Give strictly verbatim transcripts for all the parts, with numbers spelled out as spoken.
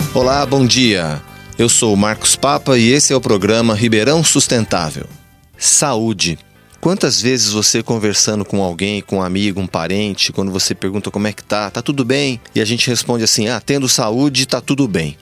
Olá, bom dia. Eu sou o Marcos Papa e esse é o programa Ribeirão Sustentável. Saúde. Quantas vezes você conversando com alguém, com um amigo, um parente, quando você pergunta como é que tá, tá tudo bem? E a gente responde assim, ah, tendo saúde, tá tudo bem.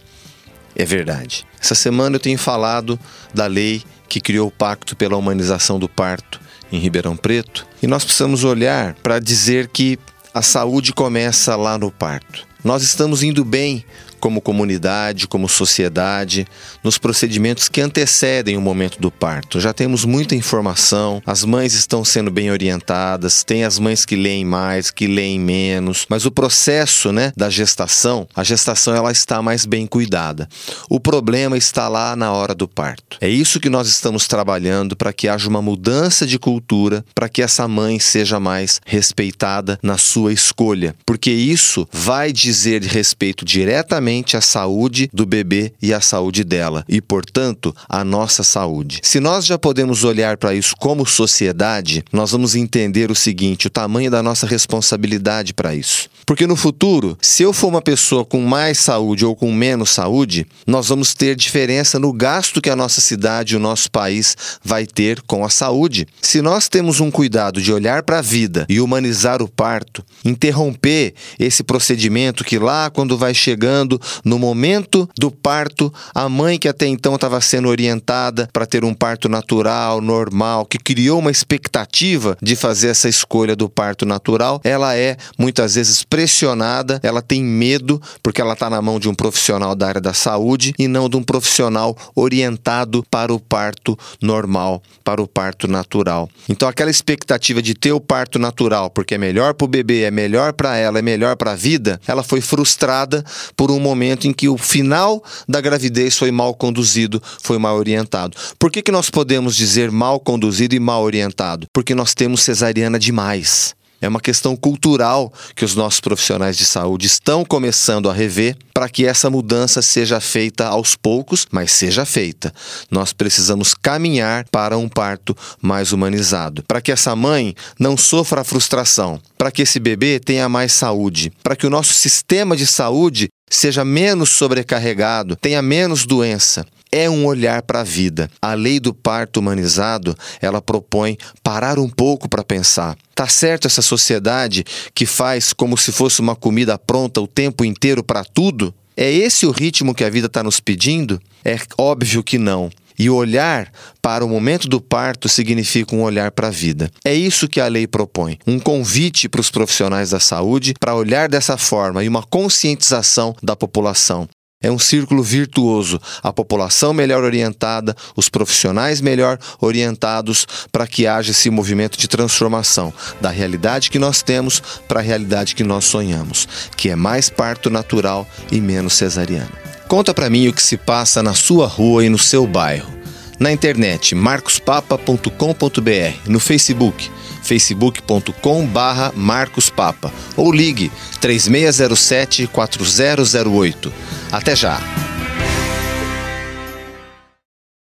É verdade. Essa semana eu tenho falado da lei que criou o Pacto pela Humanização do Parto em Ribeirão Preto. E nós precisamos olhar para dizer que a saúde começa lá no parto. Nós estamos indo bem como comunidade, como sociedade, nos procedimentos que antecedem o momento do parto. Já temos muita informação, as mães estão sendo bem orientadas, tem as mães que leem mais, que leem menos, mas o processo, né, da gestação, a gestação ela está mais bem cuidada. O problema está lá na hora do parto. É isso que nós estamos trabalhando para que haja uma mudança de cultura, para que essa mãe seja mais respeitada na sua escolha, porque isso vai dizer respeito diretamente a saúde do bebê e a saúde dela e, portanto, a nossa saúde. Se nós já podemos olhar para isso como sociedade, nós vamos entender o seguinte, o tamanho da nossa responsabilidade para isso. Porque no futuro, se eu for uma pessoa com mais saúde ou com menos saúde, nós vamos ter diferença no gasto que a nossa cidade e o nosso país vai ter com a saúde. Se nós temos um cuidado de olhar para a vida e humanizar o parto, interromper esse procedimento que lá quando vai chegando no momento do parto, a mãe que até então estava sendo orientada para ter um parto natural, normal, que criou uma expectativa de fazer essa escolha do parto natural, ela é muitas vezes pressionada, ela tem medo porque ela está na mão de um profissional da área da saúde e não de um profissional orientado para o parto normal, para o parto natural. Então aquela expectativa de ter o parto natural porque é melhor para o bebê, é melhor para ela, é melhor para a vida, ela foi frustrada por um momento em que o final da gravidez foi mal conduzido, foi mal orientado. Por que que nós podemos dizer mal conduzido e mal orientado? Porque nós temos cesariana demais. É uma questão cultural que os nossos profissionais de saúde estão começando a rever para que essa mudança seja feita aos poucos, mas seja feita. Nós precisamos caminhar para um parto mais humanizado, para que essa mãe não sofra a frustração, para que esse bebê tenha mais saúde, para que o nosso sistema de saúde seja menos sobrecarregado, tenha menos doença. É um olhar para a vida. A lei do parto humanizado, ela propõe parar um pouco para pensar. Tá certo essa sociedade que faz como se fosse uma comida pronta o tempo inteiro para tudo? É esse o ritmo que a vida está nos pedindo? É óbvio que não. E o olhar para o momento do parto significa um olhar para a vida. É isso que a lei propõe. Um convite para os profissionais da saúde para olhar dessa forma e uma conscientização da população. É um círculo virtuoso, a população melhor orientada, os profissionais melhor orientados para que haja esse movimento de transformação da realidade que nós temos para a realidade que nós sonhamos, que é mais parto natural e menos cesariana. Conta para mim o que se passa na sua rua e no seu bairro. Na internet, marcos papa ponto com ponto b r, no Facebook, facebook ponto com barra marcos papa ou ligue três seis zero sete quatro zero zero oito. Até já!